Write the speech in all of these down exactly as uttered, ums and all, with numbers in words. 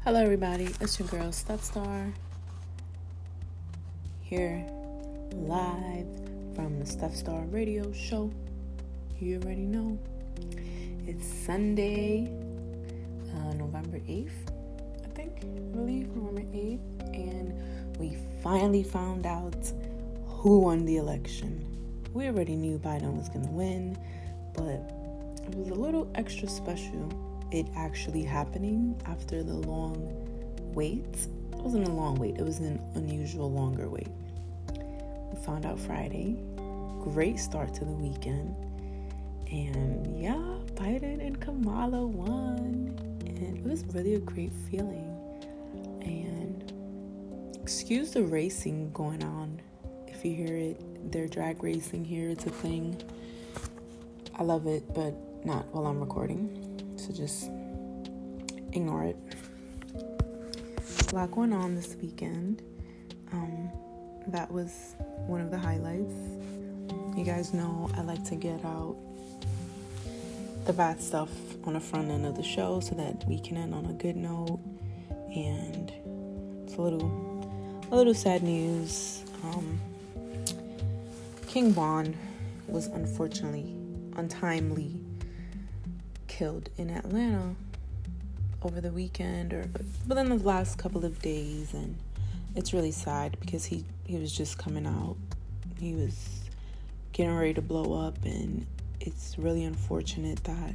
Hello everybody, it's your girl Stuff Star here live from the Stuff Star radio show. You already know. It's Sunday, uh, November eighth, I think, I believe, November eighth, and we finally found out who won the election. We already knew Biden was going to win, but it was a little extra special it actually happening after the long wait. It wasn't a long wait, it was an unusual longer wait. We found out Friday. Great start to the weekend. And yeah, Biden and Kamala won. And it was really a great feeling. And excuse the racing going on. If you hear it, they're drag racing here. It's a thing. I love it, but not while I'm recording. So just ignore it. A lot going on this weekend. Um, that was one of the highlights. You guys know I like to get out the bad stuff on the front end of the show so that we can end on a good note. And it's a little, a little sad news. Um, King Von was unfortunately, untimely killed in Atlanta over the weekend or within the last couple of days, and it's really sad because he he was just coming out. He was getting ready to blow up, and it's really unfortunate that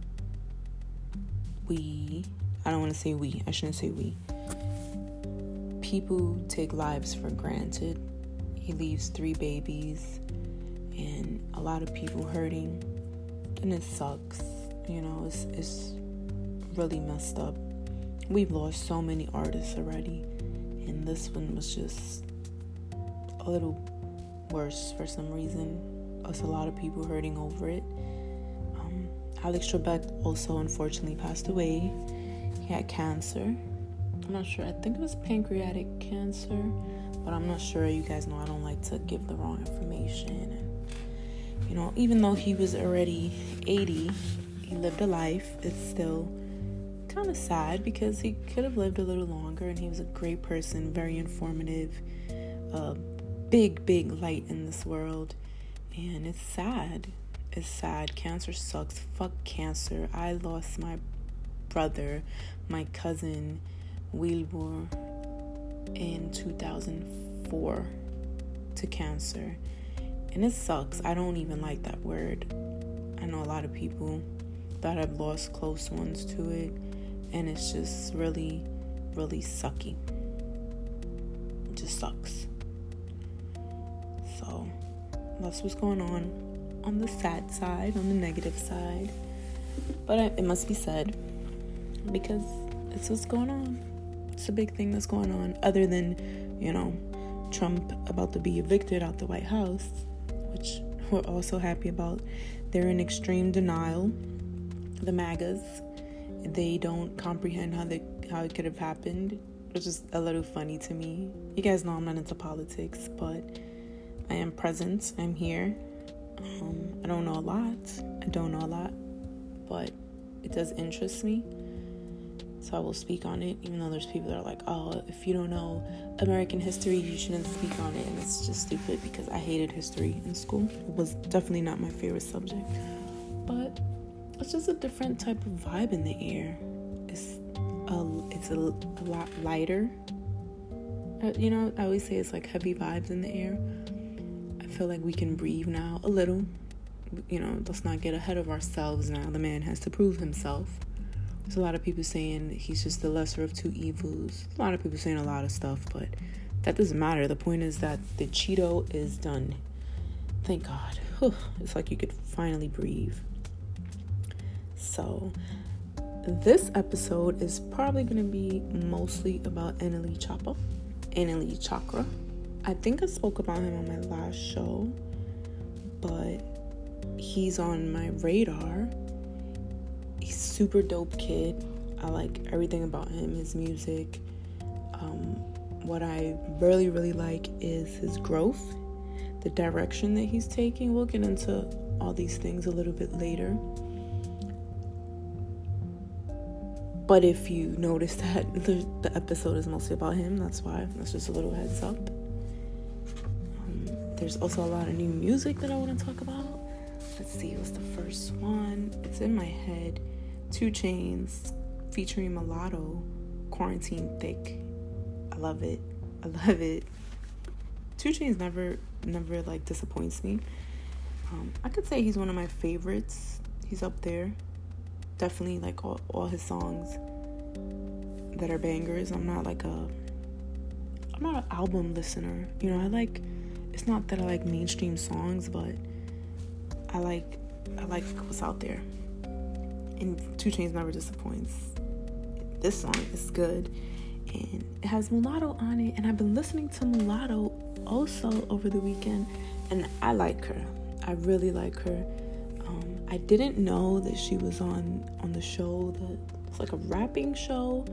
we I don't want to say we I shouldn't say we people take lives for granted. He leaves three babies and a lot of people hurting, and it sucks. You know, it's, it's really messed up. We've lost so many artists already, and this one was just a little worse for some reason. Us a lot of people hurting over it. Um, Alex Trebek also unfortunately passed away. He had cancer. I'm not sure. I think it was pancreatic cancer, but I'm not sure. You guys know I don't like to give the wrong information. And, you know, even though he was already eighty, he lived a life. It's still kind of sad because he could have lived a little longer, and he was a great person, very informative, uh, big, big light in this world. And it's sad. It's sad. Cancer sucks. Fuck cancer. I lost my brother, my cousin, Wilbur, in two thousand four to cancer. And it sucks. I don't even like that word. I know a lot of people that have lost close ones to it, and it's just really, really sucky. It just sucks. So that's what's going on on the sad side, on the negative side. But I, it must be said because it's what's going on. It's a big thing that's going on, other than, you know, Trump about to be evicted out the White House, which we're also happy about. They're in extreme denial. The MAGAs, they don't comprehend how they how it could have happened, which is a little funny to me. You guys know I'm not into politics, but I am present. I'm here. Um, I don't know a lot. I don't know a lot, but it does interest me. So I will speak on it, even though there's people that are like, oh, if you don't know American history, you shouldn't speak on it. And it's just stupid because I hated history in school. It was definitely not my favorite subject. But it's just a different type of vibe in the air. It's a, it's a, a lot lighter. You know, I always say it's like heavy vibes in the air. I feel like we can breathe now a little. You know, let's not get ahead of ourselves now. The man has to prove himself. There's a lot of people saying he's just the lesser of two evils. A lot of people saying a lot of stuff, but that doesn't matter. The point is that the Cheeto is done. Thank God. Whew. It's like you could finally breathe. So this episode is probably going to be mostly about Annalie Choppa, Annalie Chakra. I think I spoke about him on my last show, but he's on my radar. He's super dope kid. I like everything about him, his music. Um, what I really, really like is his growth, the direction that he's taking. We'll get into all these things a little bit later. But if you notice that the, the episode is mostly about him, that's why. That's just a little heads up. Um, there's also a lot of new music that I want to talk about. Let's see, what's the first one? It's in my head. two Chainz featuring Mulatto, Quarantine Thick. I love it. I love it. two Chainz never, never like disappoints me. Um, I could say he's one of my favorites. He's up there. Definitely like all, all his songs that are bangers. I'm not like a, I'm not an album listener. You know, I like, it's not that I like mainstream songs, but I like, I like what's out there. And two Chainz never disappoints. This song is good. And it has Mulatto on it. And I've been listening to Mulatto also over the weekend. And I like her. I really like her. Um, I didn't know that she was on, on the show. That it's like a rapping show.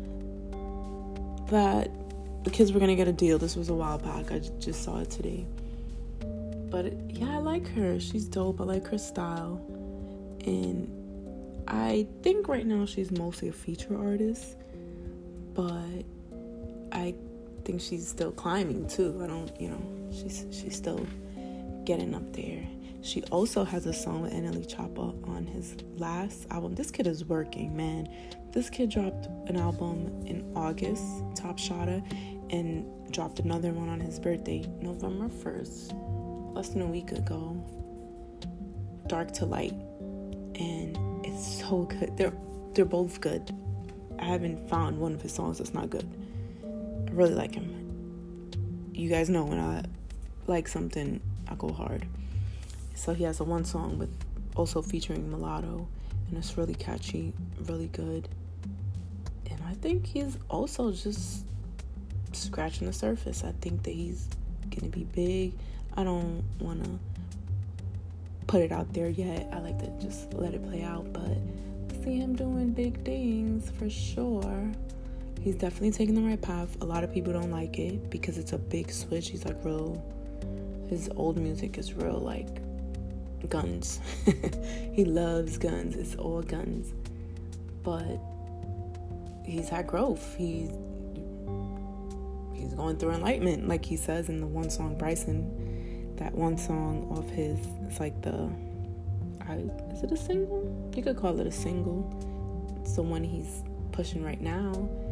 That the Kids Were Gonna Get a Deal. This was a while back. I just saw it today. But it, yeah, I like her. She's dope. I like her style. And I think right now she's mostly a feature artist. But I think she's still climbing too. I don't, you know, she's she's still getting up there. She also has a song with NLE Choppa on his last album. This kid is working, man. This kid dropped an album in August, Top Shotta, and dropped another one on his birthday, November first, less than a week ago. Dark to Light, and it's so good. They're they're both good. I haven't found one of his songs that's not good. I really like him. You guys know when I like something, I go hard. So he has a one song with also featuring Mulatto, and it's really catchy, really good. And I think he's also just scratching the surface. I think that he's gonna be big. I don't wanna put it out there yet. I like to just let it play out, but I see him doing big things for sure. He's definitely taking the right path. A lot of people don't like it because it's a big switch. He's like real, his old music is real like guns. He loves guns. It's all guns. But he's had growth. He's he's going through enlightenment, like he says in the one song Bryson. That one song off his, it's like the, I, is it a single? You could call it a single. It's the one he's pushing right now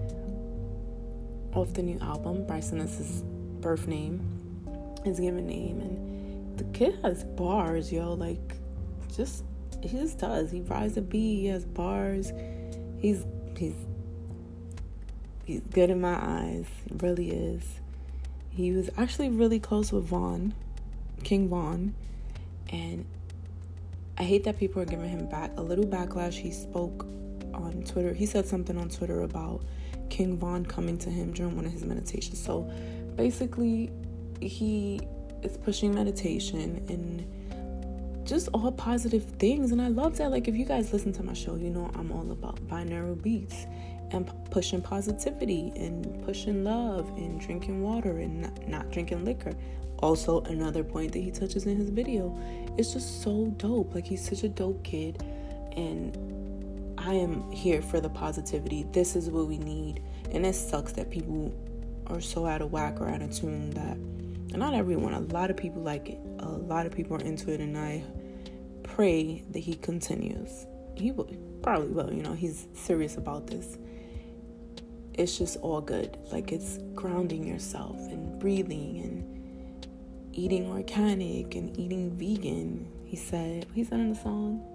off the new album. Bryson is his birth name, his given name, and the kid has bars, yo. Like, just he just does. He rides a beat. He has bars. He's he's he's good in my eyes. He really is. He was actually really close with Von, King Von, and I hate that people are giving him back a little backlash. He spoke on Twitter. He said something on Twitter about King Von coming to him during one of his meditations. So basically, he is pushing meditation and just all positive things. And I love that. Like, if you guys listen to my show, you know I'm all about binaural beats and p- pushing positivity and pushing love and drinking water and not, not drinking liquor. Also, another point that he touches in his video. It's just so dope. Like, he's such a dope kid, and I am here for the positivity. This is what we need. And it sucks that people are so out of whack or out of tune that, and not everyone, a lot of people like it. A lot of people are into it, and I pray that he continues. He will, probably will, you know, he's serious about this. It's just all good. Like, it's grounding yourself and breathing and eating organic and eating vegan. He said, he said in the song,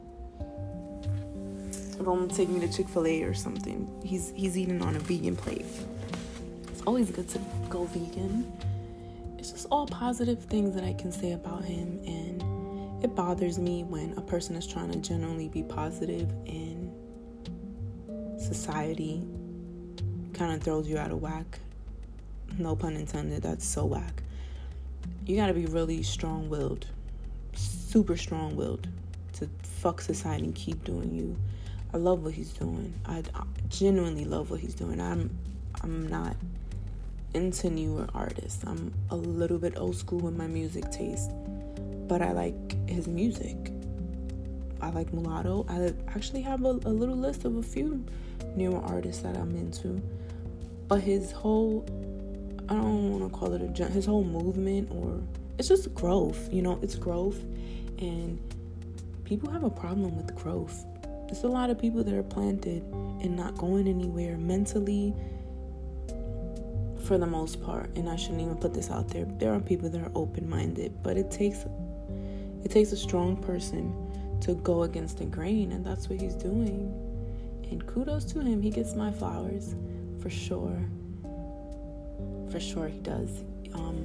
don't take me to Chick-fil-A or something. He's he's eating on a vegan plate. It's always good to go vegan. It's just all positive things that I can say about him, and it bothers me when a person is trying to genuinely be positive and society kind of throws you out of whack. No pun intended. That's so whack. You gotta be really strong-willed, super strong-willed to fuck society and keep doing you. I love what he's doing. I, I genuinely love what he's doing. I'm I'm not into newer artists. I'm a little bit old school with my music taste, but I like his music. I like mulatto. I actually have a, a little list of a few newer artists that I'm into. But his whole, I don't want to call it a, his whole movement, or it's just growth, you know, it's growth. And people have a problem with growth. There's a lot of people that are planted and not going anywhere mentally, for the most part. And I shouldn't even put this out there. There are people that are open-minded, but it takes it takes a strong person to go against the grain, and that's what he's doing. And kudos to him. He gets my flowers, for sure. For sure he does. Um,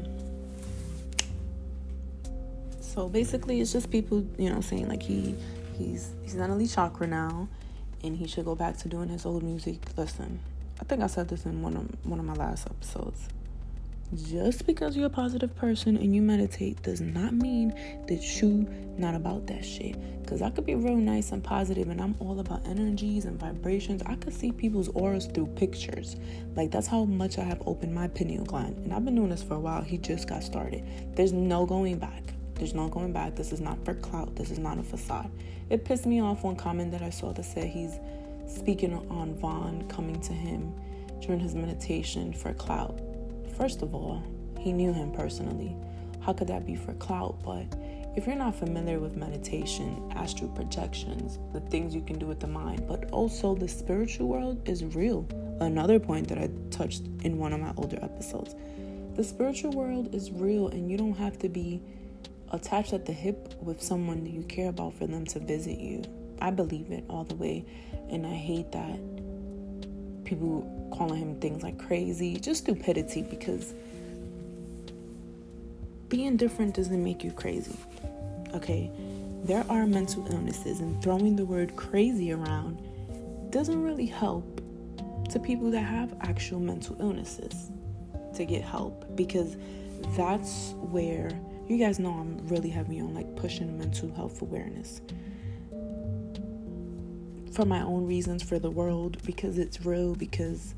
so basically, it's just people, you know, saying like he he's he's not elite chakra now, and he should go back to doing his old music. Listen, I think I said this in one of one of my last episodes. Just because you're a positive person and you meditate does not mean that you not about that shit. Because I could be real nice and positive, and I'm all about energies and vibrations. I could see people's auras through pictures. Like, that's how much I have opened my pineal gland. And I've been doing this for a while. He just got started. There's no going back. There's no going back. This is not for clout. This is not a facade. It pissed me off one comment that I saw that said he's speaking on Vaughn coming to him during his meditation for clout. First of all, he knew him personally. How could that be for clout? But if you're not familiar with meditation, astral projections, the things you can do with the mind, but also the spiritual world is real. Another point that I touched in one of my older episodes. The spiritual world is real, and you don't have to be attached at the hip with someone that you care about for them to visit you. I believe it all the way, and I hate that people calling him things like crazy, just stupidity, because being different doesn't make you crazy, okay? There are mental illnesses, and throwing the word crazy around doesn't really help to people that have actual mental illnesses to get help, because that's where, you guys know I'm really heavy on like pushing mental health awareness. For my own reasons, for the world, because it's real, because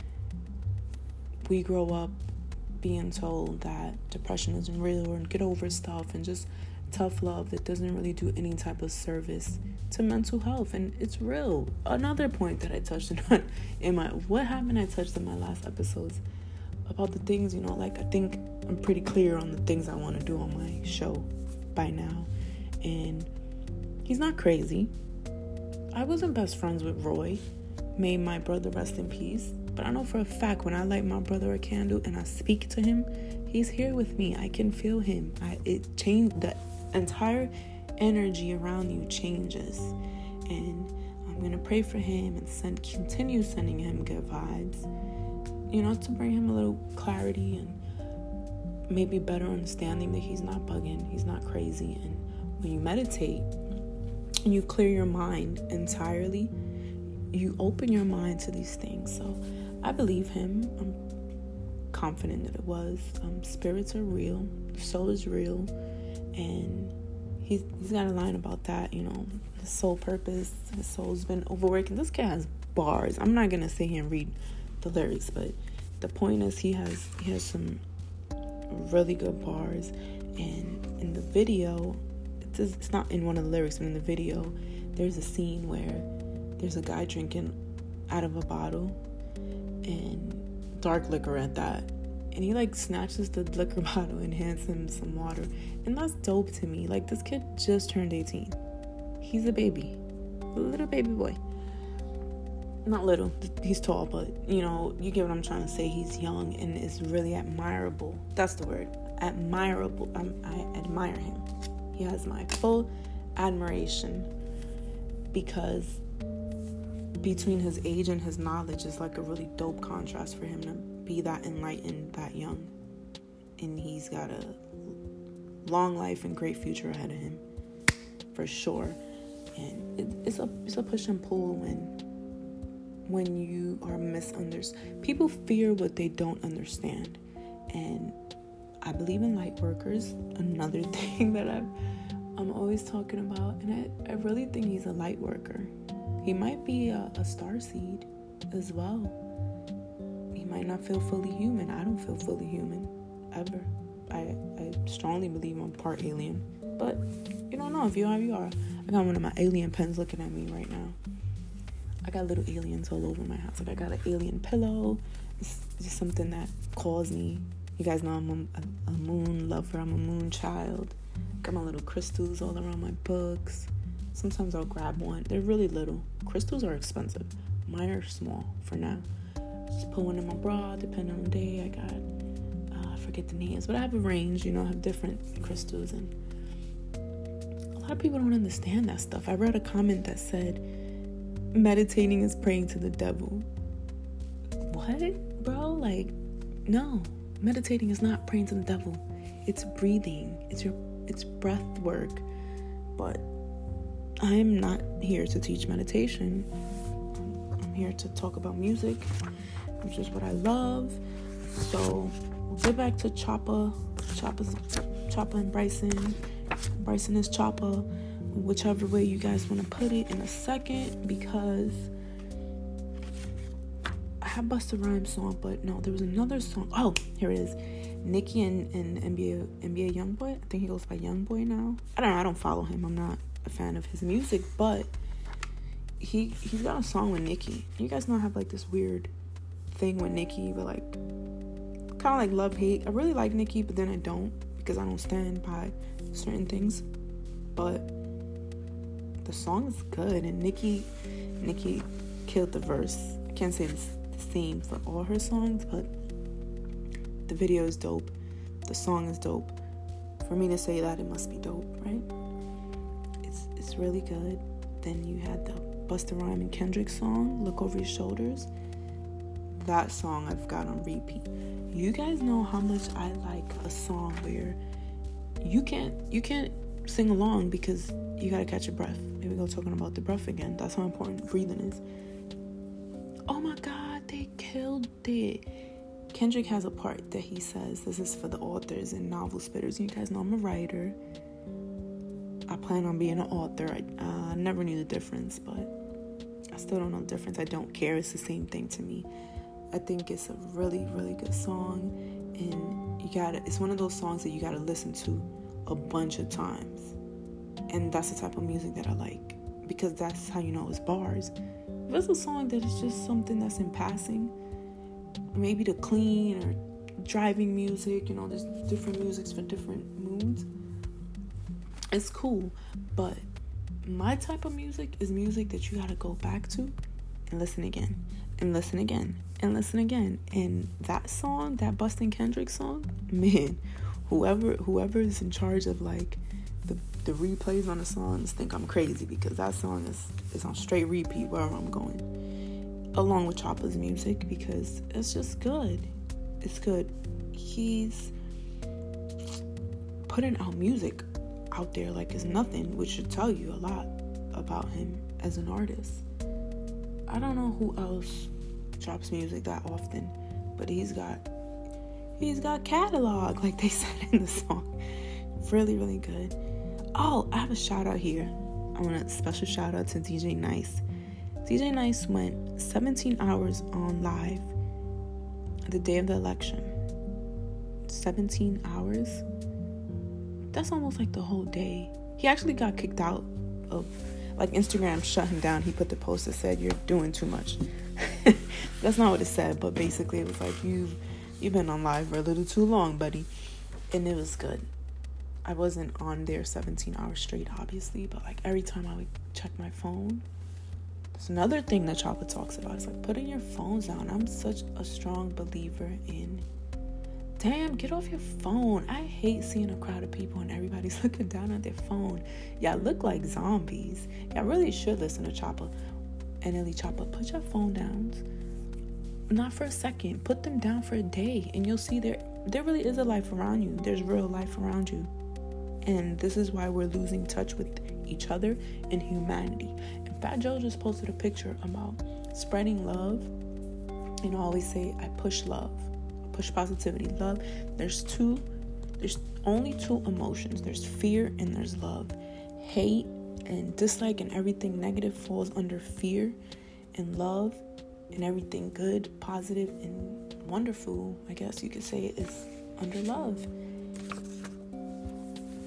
we grow up being told that depression isn't real and get over stuff, and just tough love that doesn't really do any type of service to mental health, and it's real. Another point that I touched on in my, what happened I touched in my last episodes about the things, you know, like I think I'm pretty clear on the things I want to do on my show by now, and he's not crazy. I wasn't best friends with Roy. May my brother rest in peace. But I know for a fact when I light my brother a candle and I speak to him, he's here with me. I can feel him. I, it changed. The entire energy around you changes. And I'm going to pray for him and send, continue sending him good vibes. You know, to bring him a little clarity and maybe better understanding that he's not bugging. He's not crazy. And when you meditate, and you clear your mind entirely, you open your mind to these things. So I believe him. I'm confident that it was. Um, spirits are real. The soul is real. And he's, he's got a line about that, you know, his soul purpose. His soul's been overworking. This kid has bars. I'm not going to sit here and read the lyrics, but the point is he has, he has some really good bars. And in the video, it's not in one of the lyrics, but in the video, there's a scene where there's a guy drinking out of a bottle, and dark liquor at that, and he like snatches the liquor bottle and hands him some water, and that's dope to me. Like, this kid just turned eighteen. He's a baby, a little baby boy. Not little, he's tall, but you know, you get what I'm trying to say. He's young and is really admirable. That's the word, admirable. I'm, I admire him. He has my full admiration, because between his age and his knowledge is like a really dope contrast for him to be that enlightened that young. And he's got a long life and great future ahead of him, for sure. And it, it's a it's a push and pull when when you are misunderstood. People fear what they don't understand, and I believe in light workers, another thing that I've, I'm always talking about. And I, I really think he's a light worker. He might be a, a starseed as well. He might not feel fully human. I don't feel fully human, ever. I, I strongly believe I'm part alien. But you don't know. If you are, you are. I got one of my alien pens looking at me right now. I got little aliens all over my house. Like, I got an alien pillow. It's just something that calls me. You guys know I'm a, a moon lover. I'm a moon child. Got my little crystals all around my books. Sometimes I'll grab one. They're really little. Crystals are expensive. Mine are small for now. Just put one in my bra, depending on the day. I got, uh, I forget the names, but I have a range. You know, I have different crystals. And a lot of people don't understand that stuff. I read a comment that said, meditating is praying to the devil. What, bro? Like, no. Meditating is not praying to the devil. It's breathing. It's your, it's breath work. But I'm not here to teach meditation. I'm here to talk about music, which is what I love. So we'll get back to Choppa. Choppa's Choppa and Bryson. Bryson is Choppa, whichever way you guys want to put it, in a second, because I have Busta Rhymes song, but no, there was another song. Oh, here it is. Nicki and, and N B A N B A Youngboy. I think he goes by Youngboy now. I don't know. I don't follow him. I'm not a fan of his music, but he he's got a song with Nicki. You guys know I have like this weird thing with Nicki, but like kind of like love hate. I really like Nicki, but then I don't, because I don't stand by certain things. But the song is good, and Nicki Nicki killed the verse. I can't say it's the same for all her songs, but the video is dope. The song is dope. For me to say that, it must be dope, right? It's it's really good. Then you had the Busta Rhymes and Kendrick song, Look Over Your Shoulders. That song I've got on repeat. You guys know how much I like a song where you can't you can't sing along because you gotta catch your breath. Here we go, talking about the breath again. That's how important breathing is. Oh my God, they killed it. Kendrick has a part that he says, this is for the authors and novel spitters. You guys know I'm a writer. I plan on being an author. I uh, never knew the difference, but I still don't know the difference. I don't care. It's the same thing to me. I think it's a really, really good song, and you gotta. It's one of those songs that you gotta listen to a bunch of times, and that's the type of music that I like, because that's how you know it's bars. If it's a song that is just something that's in passing, maybe to clean or driving music, you know, there's different musics for different moods. It's cool, but my type of music is music that you gotta go back to and listen again, and listen again, and listen again. And that song, that Bustin' Kendrick song, man, whoever whoever is in charge of like the the replays on the songs think I'm crazy, because that song is is on straight repeat wherever I'm going, along with Choppa's music, because it's just good. It's good. He's putting out music out there like it's nothing, which should tell you a lot about him as an artist. I don't know who else drops music that often, but he's got he's got catalog, like they said in the song. Really, really good. Oh, I have a shout out here. I want a special shout out to D J Nice. D J Nice went seventeen hours on live the day of the election. seventeen hours? That's almost like the whole day. He actually got kicked out of, like, Instagram shut him down. He put the post that said, "You're doing too much." That's not what it said, but basically it was like, you've you've been on live for a little too long, buddy. And it was good. I wasn't on there seventeen hours straight, obviously, but like every time I would check my phone. It's another thing that Choppa talks about. It's like putting your phones down. I'm such a strong believer in, damn, get off your phone. I hate seeing a crowd of people and everybody's looking down at their phone. Y'all look like zombies. Y'all really should listen to Choppa. And Illy Choppa, put your phone down. Not for a second. Put them down for a day, and you'll see there there really is a life around you. There's real life around you. And this is why we're losing touch with each other and humanity. And Fat Joe just posted a picture about spreading love. You know, I always say I push love. Push positivity, love. There's two, there's only two emotions. There's fear and there's love. Hate and dislike and everything negative falls under fear, and love and everything good, positive, and wonderful, I guess you could say, is under love. I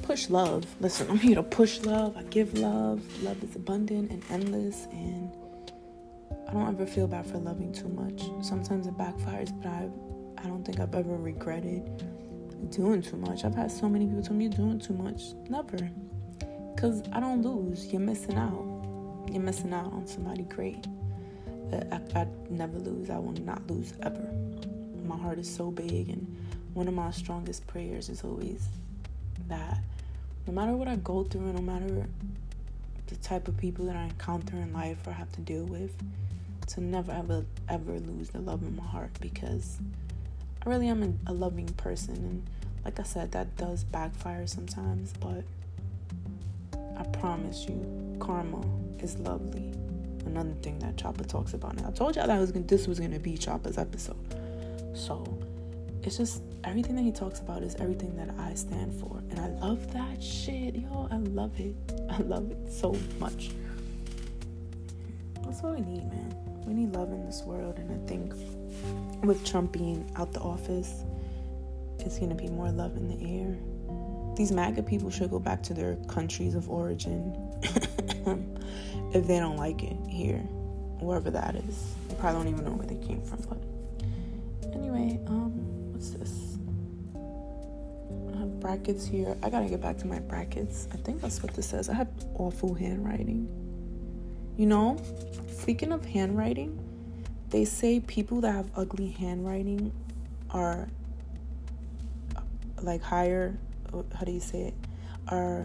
push love. Listen, I'm here to push love. I give love. Love is abundant and endless, and I don't ever feel bad for loving too much. Sometimes it backfires, but I I don't think I've ever regretted doing too much. I've had so many people tell me you're doing too much. Never. Because I don't lose. You're missing out. You're missing out on somebody great. I, I never lose. I will not lose ever. My heart is so big, and one of my strongest prayers is always that no matter what I go through, no matter the type of people that I encounter in life or have to deal with, to never ever ever lose the love in my heart, because I really am a, a loving person, and like I said, that does backfire sometimes, but I promise you, karma is lovely. Another thing that Chopper talks about. Now, I told y'all that I was gonna, this was gonna be Chopper's episode, so it's just everything that he talks about is everything that I stand for, and I love that shit, yo. I love it. I love it so much. That's what we need, man. We need love in this world, and I think with Trump being out the office, it's gonna be more love in the air. These MAGA people should go back to their countries of origin if they don't like it here, wherever that is. They probably don't even know where they came from. But anyway, um, what's this? I have brackets here. I gotta get back to my brackets. I think that's what this says. I have awful handwriting. You know, speaking of handwriting, they say people that have ugly handwriting are like higher, how do you say it? Are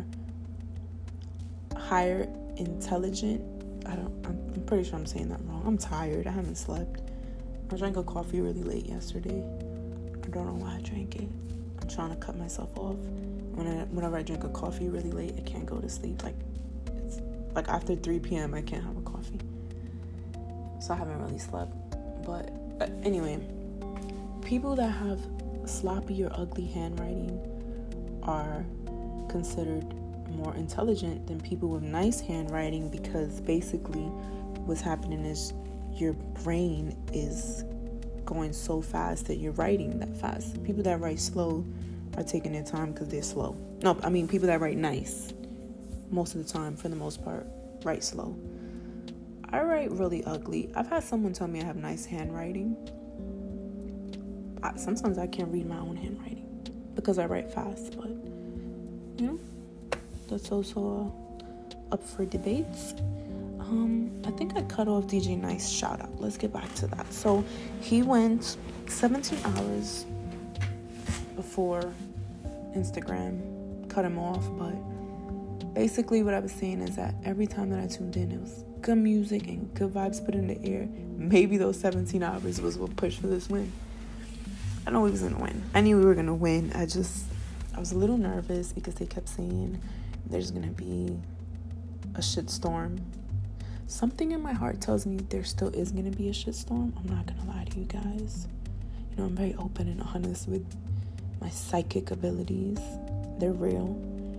higher intelligent. I don't, I'm, I'm pretty sure I'm saying that wrong. I'm tired. I haven't slept. I drank a coffee really late yesterday. I don't know why I drank it. I'm trying to cut myself off. When I, whenever I drink a coffee really late, I can't go to sleep. Like, it's like after three p.m. I can't have a coffee. So I haven't really slept. But uh, anyway, people that have sloppy or ugly handwriting are considered more intelligent than people with nice handwriting, because basically what's happening is your brain is going so fast that you're writing that fast. People that write slow are taking their time because they're slow. No, I mean people that write nice, most of the time, for the most part, write slow. I write really ugly. I've had someone tell me I have nice handwriting. I, sometimes I can't read my own handwriting because I write fast, but you know, that's also uh, up for debates. Um, I think I cut off D J Nice shout out. Let's get back to that. So he went seventeen hours before Instagram cut him off, but basically what I was saying is that every time that I tuned in, it was good music and good vibes put in the air. Maybe those seventeen hours was what pushed for this win. I know we was gonna win. I knew we were gonna win. I just, I was a little nervous because they kept saying there's gonna be a shitstorm. Something in my heart tells me there still is gonna be a shitstorm. I'm not gonna lie to you guys. You know, I'm very open and honest with my psychic abilities. They're real.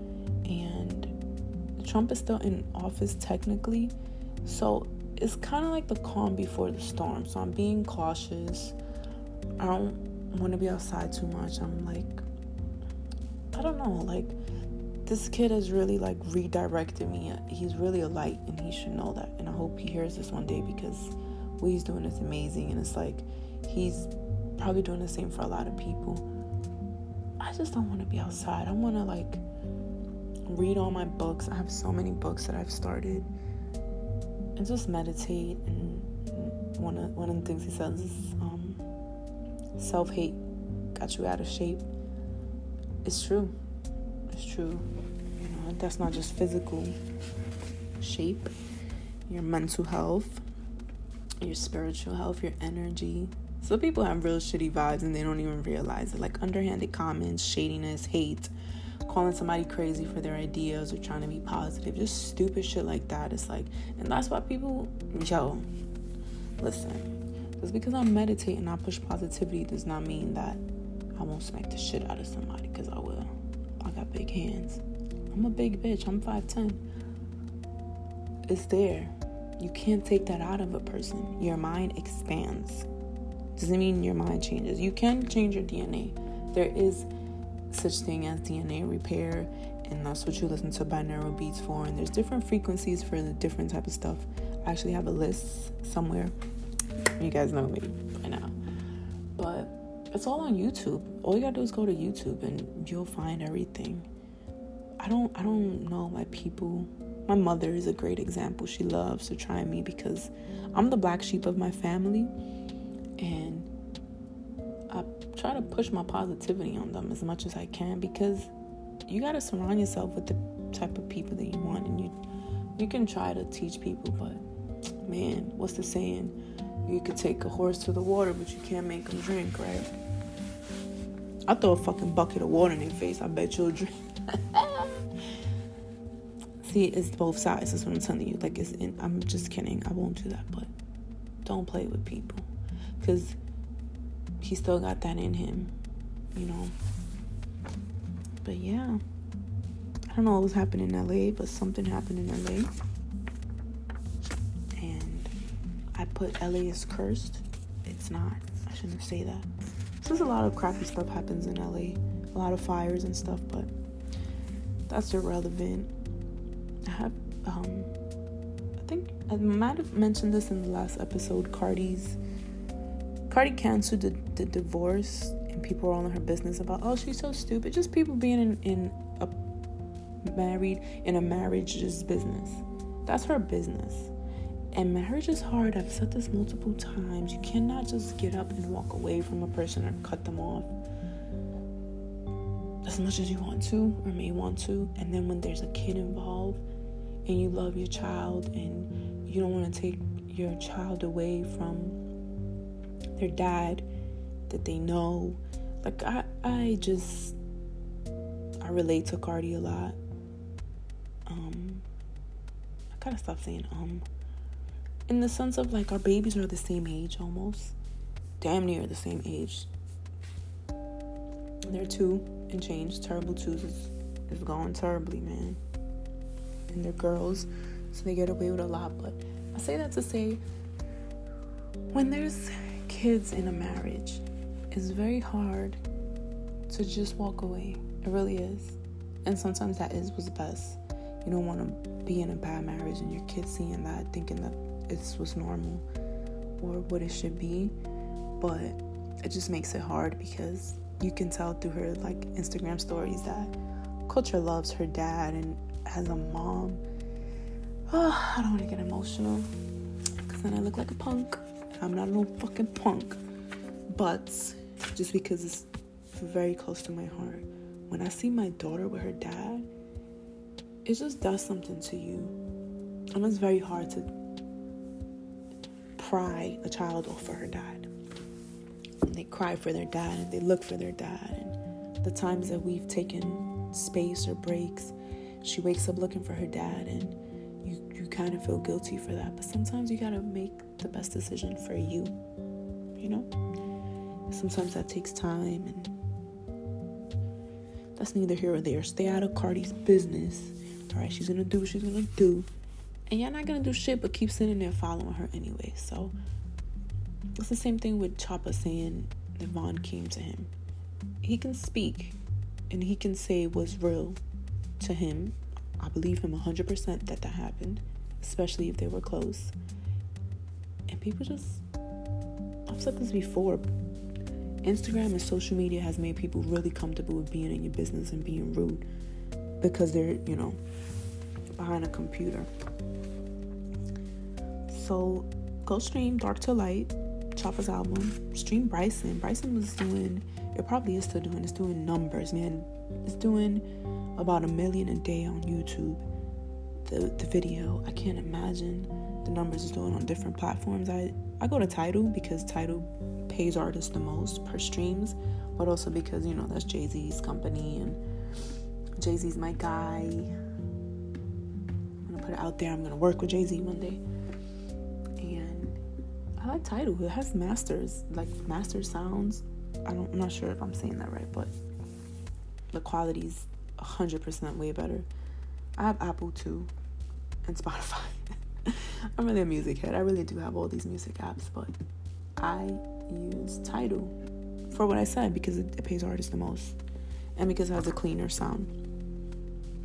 And Trump is still in office technically, so it's kind of like the calm before the storm. So I'm being cautious. I don't want to be outside too much. I'm like, I don't know, like, this kid has really like redirected me. He's really a light, and he should know that. And I hope he hears this one day, because what he's doing is amazing, and it's like he's probably doing the same for a lot of people. I just don't want to be outside. I want to like read all my books. I have so many books that I've started, and just meditate. And one of one of the things he says is um, self-hate got you out of shape. It's true. It's true. You know, that's not just physical shape. Your mental health, your spiritual health, your energy. So people have real shitty vibes and they don't even realize it. Like underhanded comments, shadiness, hate, calling somebody crazy for their ideas or trying to be positive. Just stupid shit like that. It's like, and that's why people, yo, listen. Just because I meditate and I push positivity does not mean that I won't smack the shit out of somebody, because I will. I got big hands. I'm a big bitch. I'm five ten. It's there. You can't take that out of a person. Your mind expands. Doesn't mean your mind changes. You can change your D N A. There is such thing as D N A repair, and that's what you listen to binaural beats for. And there's different frequencies for the different type of stuff. I actually have a list somewhere. You guys know me by now. But it's all on YouTube. All you gotta do is go to YouTube and you'll find everything. I don't I don't know my people. My mother is a great example. She loves to try me because I'm the black sheep of my family, and I try to push my positivity on them as much as I can, because you got to surround yourself with the type of people that you want, and you you can try to teach people, but man, what's the saying? You could take a horse to the water, but you can't make them drink, right? I throw a fucking bucket of water in their face, I bet you'll drink. See, it's both sides. That's what I'm telling you. Like, it's in, I'm just kidding. I won't do that, but don't play with people, because he still got that in him, you know. But yeah, I don't know what was happening in L A, but something happened in L A, and I put L A is cursed. It's not. I shouldn't say that. There's a lot of crappy stuff happens in L A, a lot of fires and stuff, but that's irrelevant. I have, um, I think I might have mentioned this in the last episode. Cardi's, Cardi canceled the, the divorce, and people were all in her business about, oh, she's so stupid. Just people being in, in a married in a marriage just business. That's her business. And marriage is hard. I've said this multiple times. You cannot just get up and walk away from a person or cut them off as much as you want to or may want to. And then when there's a kid involved and you love your child and you don't want to take your child away from their dad that they know. Like, I, I just, I relate to Cardi a lot. Um, I gotta stop saying um. In the sense of, like, our babies are the same age almost. Damn near the same age. They're two and change. Terrible twos is, is going terribly, man. And they're girls, so they get away with a lot. But I say that to say, when there's kids in a marriage, it's very hard to just walk away. It really is. And sometimes that is what's best. You don't want to be in a bad marriage and your kids seeing that, thinking that it's what's normal or what it should be. But it just makes it hard, because you can tell through her, like, Instagram stories that Kulture loves her dad and has a mom. Oh, I don't want to get emotional, because then I look like a punk. I'm not no fucking punk. But just because it's very close to my heart, when I see my daughter with her dad, it just does something to you. And it's very hard to pry a child off of her dad. And they cry for their dad and they look for their dad. And the times that we've taken space or breaks, she wakes up looking for her dad, and you, you kind of feel guilty for that. But sometimes you gotta make the best decision for you, you know? Sometimes that takes time, and that's neither here or there. Stay out of Cardi's business. All right, she's gonna do what she's gonna do, and you're not gonna do shit but keep sitting there following her anyway. So it's the same thing with Choppa saying that Von came to him. He can speak and he can say what's real to him. I believe him one hundred percent that that happened, especially if they were close. And people just, I've said this before, Instagram and social media has made people really comfortable with being in your business and being rude, because they're, you know, behind a computer. So go stream Dark to Light, Choppa's album. Stream Bryson. Bryson was doing, it probably is still doing, it's doing numbers, man. It's doing about a million a day on YouTube. The the video, I can't imagine the numbers it's doing on different platforms. I, I go to Tidal because Tidal pays artists the most per streams, but also because, you know, that's Jay-Z's company and Jay-Z's my guy. I'm gonna put it out there. I'm gonna work with Jay-Z one day. And I like Tidal. It has masters, like master sounds. I don't, I'm not sure if I'm saying that right, but the quality's one hundred percent way better. I have Apple too, and Spotify. I'm really a music head. I really do have all these music apps, but I use Tidal for what I said, because it, it pays artists the most, and because it has a cleaner sound.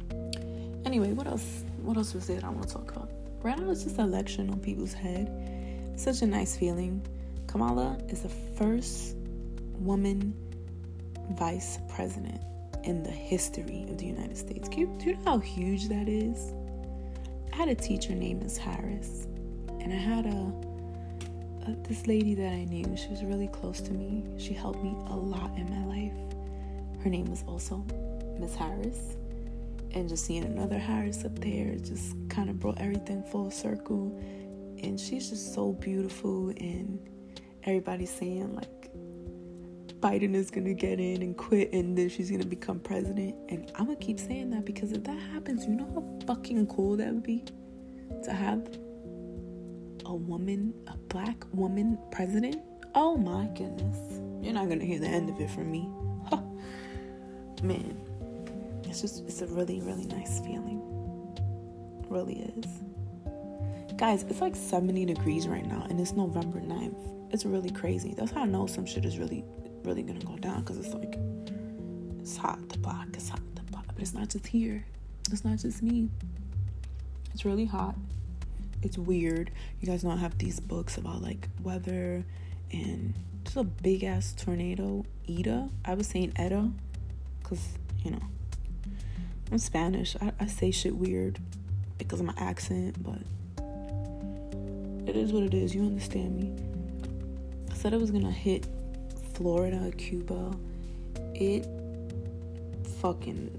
Anyway, what else? What else was it I want to talk about? Right now, it's just an election on people's head. Such a nice feeling. Kamala is the first woman vice president in the history of the United States. Do you, do you know how huge that is? I had a teacher named Miss Harris, and I had a, a this lady that I knew. She was really close to me. She helped me a lot in my life. Her name was also Miss Harris, and just seeing another Harris up there just kind of brought everything full circle. And she's just so beautiful, and everybody's saying like Biden is gonna get in and quit, and then she's gonna become president. And I'm gonna keep saying that, because if that happens, you know how fucking cool that would be to have a woman, a black woman president. Oh my goodness, you're not gonna hear the end of it from me. Huh. Man, it's just, it's a really, really nice feeling. It really is. Guys, it's like seventy degrees right now, and it's November ninth. It's really crazy. That's how I know some shit is really, really gonna go down, because it's like, it's hot the block, it's hot the block. But it's not just here. It's not just me. It's really hot. It's weird. You guys know I have these books about like weather, and just a big ass tornado, Ida. I was saying Eta, because, you know, I'm Spanish. I, I say shit weird because of my accent, but it is what it is. You understand me. I said it was gonna hit Florida, Cuba. It fucking,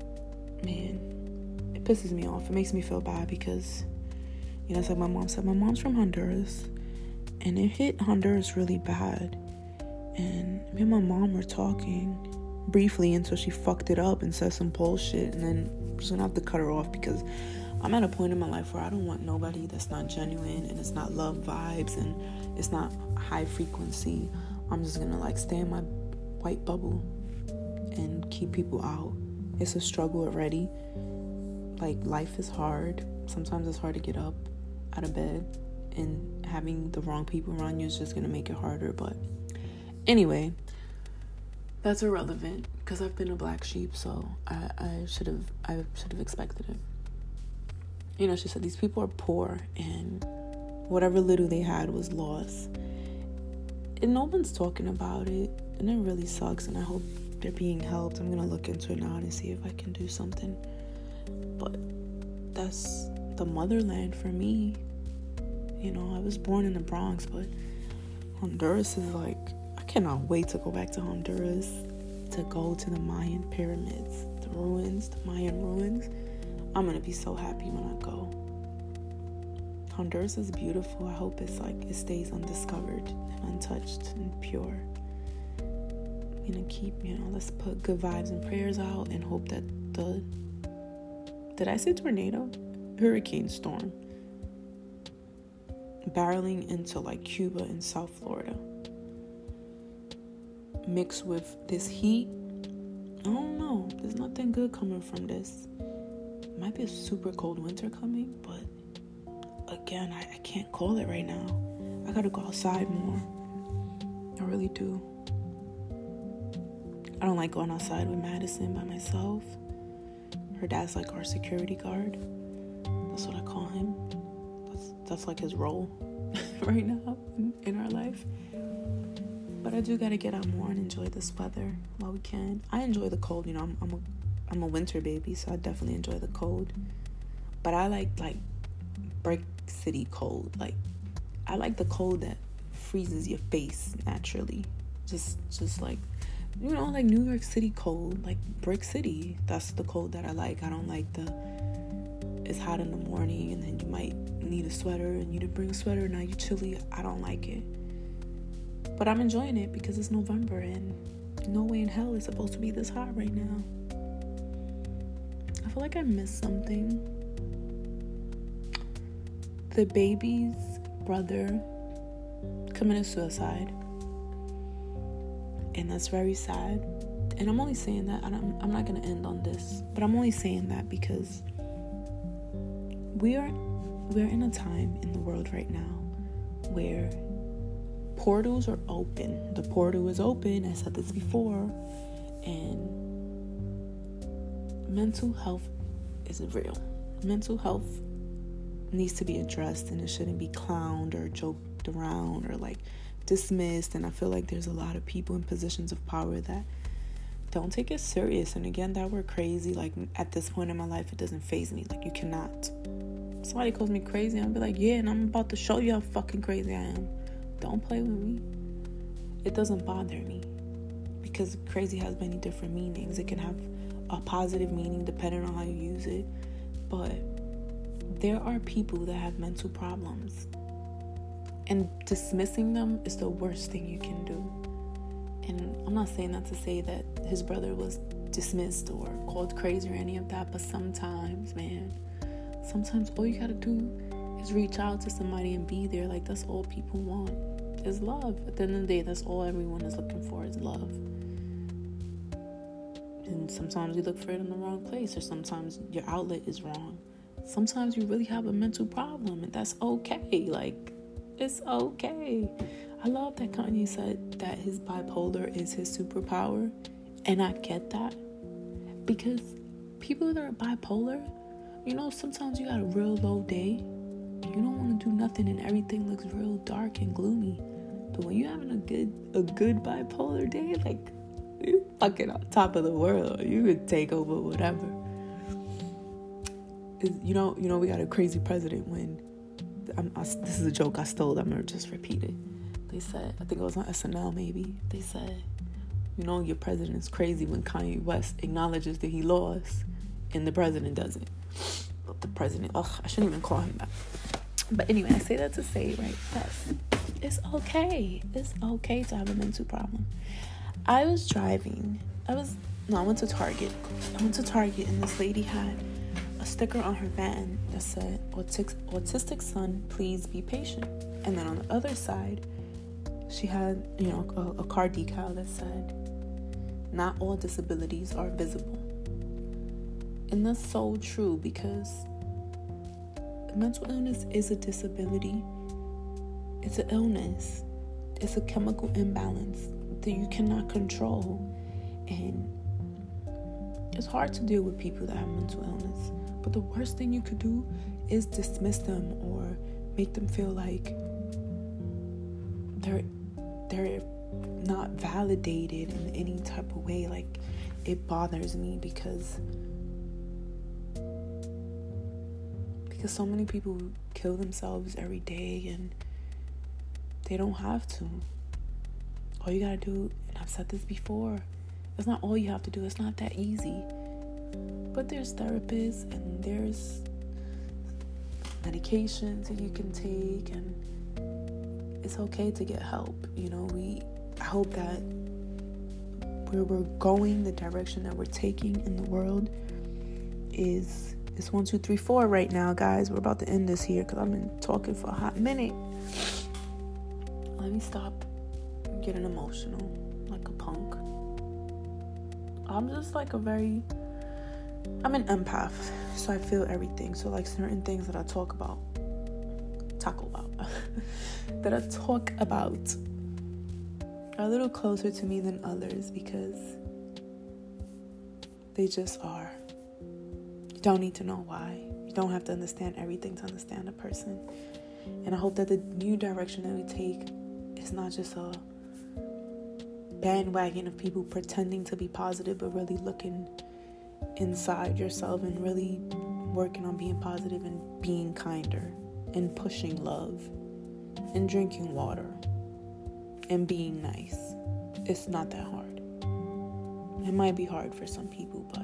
man, it pisses me off. It makes me feel bad because, you know, it's like my mom said, my mom's from Honduras, and it hit Honduras really bad. And me and my mom were talking briefly until she fucked it up and said some bullshit, and then I'm just gonna have to cut her off, because I'm at a point in my life where I don't want nobody that's not genuine, and it's not love vibes, and it's not high frequency. I'm just gonna like stay in my white bubble and keep people out. It's a struggle already. Like, life is hard. Sometimes it's hard to get up out of bed, and having the wrong people around you is just gonna make it harder. But anyway, that's irrelevant, because I've been a black sheep, so I, I should have I should have expected it. You know, she said these people are poor, and whatever little they had was lost. And no one's talking about it, and it really sucks, and I hope they're being helped. I'm gonna look into it now and see if I can do something. But that's the motherland for me. You know, I was born in the Bronx, but Honduras is like, I cannot wait to go back to Honduras, to go to the Mayan pyramids, the ruins, the Mayan ruins. I'm gonna be so happy when I go. Honduras is beautiful. I hope it's like, it stays undiscovered and untouched and pure. I'm gonna keep, you know, let's put good vibes and prayers out, and hope that the, did I say tornado? Hurricane storm barreling into like Cuba and South Florida, mixed with this heat. I don't know. There's nothing good coming from this. Might be a super cold winter coming, but again, I, I can't call it right now. I gotta go outside more. I really do. I don't like going outside with Madison by myself. Her dad's like our security guard. That's what I call him. That's that's like his role right now in, in our life. But I do gotta get out more and enjoy this weather while we can. I enjoy the cold, you know. I'm, I'm a I'm a winter baby, so I definitely enjoy the cold. But I like like brick city cold. Like, I like the cold that freezes your face naturally. Just just like, you know, like New York City cold, like brick city. That's the cold that I like. I don't like the, it's hot in the morning and then you might need a sweater and you didn't bring a sweater, now you're chilly. I don't like it. But I'm enjoying it because it's November, and no way in hell it's supposed to be this hot right now. I feel like I missed something. The baby's brother committed suicide, and that's very sad. And I'm only saying that, and I'm, I'm not going to end on this, but I'm only saying that because we are we're in a time in the world right now where portals are open. The portal is open. I said this before. And mental health is real. Mental health needs to be addressed, and it shouldn't be clowned or joked around or like dismissed. And I feel like there's a lot of people in positions of power that don't take it serious. And again, that word crazy, like at this point in my life, it doesn't faze me. Like, you cannot. Somebody calls me crazy, I'll be like, yeah, and I'm about to show you how fucking crazy I am. Don't play with me. It doesn't bother me, because crazy has many different meanings. It can have a positive meaning depending on how you use it, but there are people that have mental problems, and dismissing them is the worst thing you can do. And I'm not saying that to say that his brother was dismissed or called crazy or any of that, but sometimes, man, sometimes all you gotta do is reach out to somebody and be there. Like, that's all people want, is love. At the end of the day, that's all everyone is looking for, is love. And sometimes you look for it in the wrong place, or sometimes your outlet is wrong. Sometimes you really have a mental problem, and that's okay. Like, it's okay. I love that Kanye said that his bipolar is his superpower, and I get that, because people that are bipolar, you know, sometimes you got a real low day, you don't want to do nothing, and everything looks real dark and gloomy. But when you're having a good a good bipolar day, like, you're fucking on top of the world. You could take over whatever. You know, you know, we got a crazy president. When I'm, I, this is a joke I stole, I'm gonna just repeat it. They said, I think it was on S N L maybe, they said, you know, your president is crazy when Kanye West acknowledges that he lost and the president doesn't. But the president, ugh, I shouldn't even call him that. But anyway, I say that to say, right, yes, it's okay. It's okay to have a mental problem. I was driving. I was, no, I went to Target. I went to Target, and this lady had a sticker on her van that said, autistic, autistic son, please be patient. And then on the other side, she had, you know, a, a car decal that said, not all disabilities are visible. And that's so true, because mental illness is a disability. It's an illness. It's a chemical imbalance that you cannot control. And it's hard to deal with people that have mental illness. But the worst thing you could do is dismiss them or make them feel like they're they're not validated in any type of way. Like, it bothers me because because so many people kill themselves every day, and they don't have to. All you gotta do, and I've said this before, it's not all you have to do. It's not that easy. But there's therapists, and there's medications that you can take, and it's okay to get help. You know, we I hope that where we're going, the direction that we're taking in the world is it's one, two, three, four right now, guys. We're about to end this here because I've been talking for a hot minute. Let me stop getting emotional like a punk. I'm just like a very I'm an empath, so I feel everything. So like certain things that I talk about talk about that I talk about are a little closer to me than others, because they just are. You don't need to know why. You don't have to understand everything to understand a person. And I hope that the new direction that we take is not just a bandwagon of people pretending to be positive, but really looking inside yourself and really working on being positive and being kinder and pushing love and drinking water and being nice. It's not that hard. It might be hard for some people, but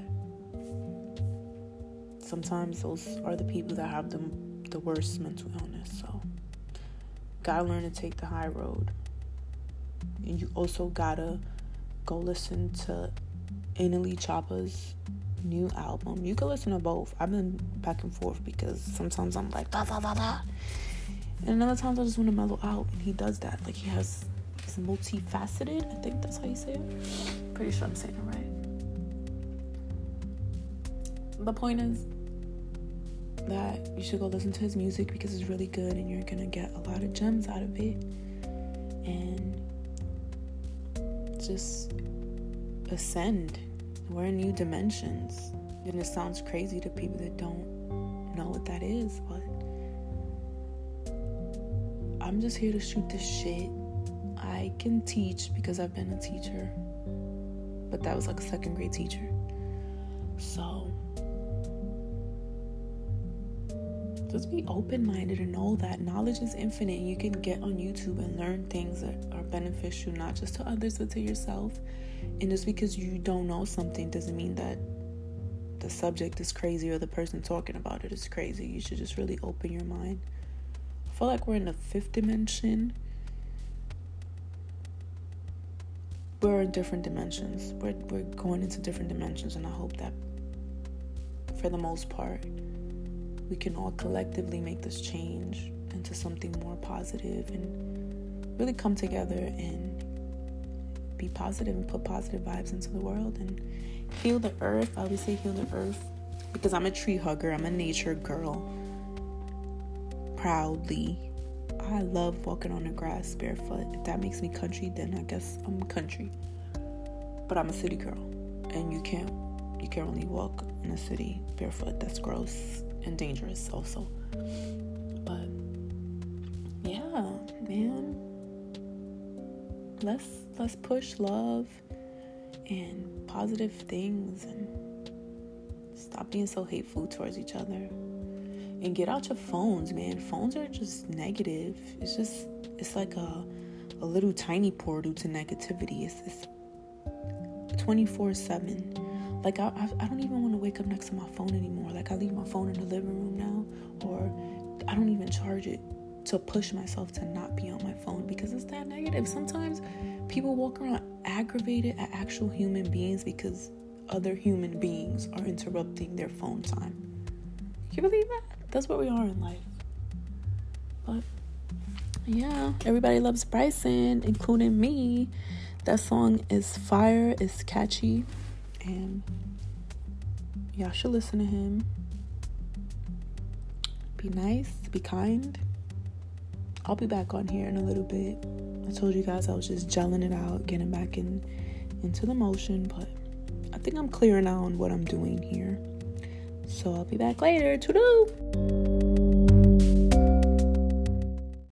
sometimes those are the people that have the, the worst mental illness. So gotta learn to take the high road. And you also gotta go listen to Annalie Choppa's new album. You can listen to both. I've been back and forth because sometimes I'm like da da da da, and other times I just want to mellow out, and he does that. Like, he has he's multifaceted. I think that's how you say it. Pretty sure I'm saying it right. The point is that you should go listen to his music because it's really good, and you're gonna get a lot of gems out of it, and just ascend. We're in new dimensions. And it sounds crazy to people that don't know what that is, but I'm just here to shoot this shit. I can teach because I've been a teacher, but that was like a second grade teacher. So just be open-minded and know that knowledge is infinite, and you can get on YouTube and learn things that are beneficial, not just to others, but to yourself. And just because you don't know something doesn't mean that the subject is crazy or the person talking about it is crazy. You should just really open your mind. I feel like we're in the fifth dimension. We're in different dimensions. We're, we're going into different dimensions, and I hope that for the most part, we can all collectively make this change into something more positive and really come together and be positive and put positive vibes into the world and heal the earth. I always say heal the earth because I'm a tree hugger. I'm a nature girl. Proudly. I love walking on the grass barefoot. If that makes me country, then I guess I'm country. But I'm a city girl, and you can't you can't really walk in a city barefoot. That's gross and dangerous also. But yeah, man, let's let's push love and positive things and stop being so hateful towards each other. And get out your phones, man. Phones are just negative. It's just, it's like a, a little tiny portal to negativity. It's just twenty-four seven. Like, I, I, I don't even want to wake up next to my phone anymore. Like, I leave my phone in the living room now. Or I don't even charge it to push myself to not be on my phone because it's that negative. Sometimes people walk around aggravated at actual human beings because other human beings are interrupting their phone time. Can you believe that? That's where we are in life. But yeah, everybody loves Bryson, including me. That song is fire, it's catchy, and y'all should listen to him. Be nice, be kind. I'll be back on here in a little bit. I told you guys I was just gelling it out, getting back in into the motion, but I think I'm clear now on what I'm doing here. So I'll be back later. Toodaloo!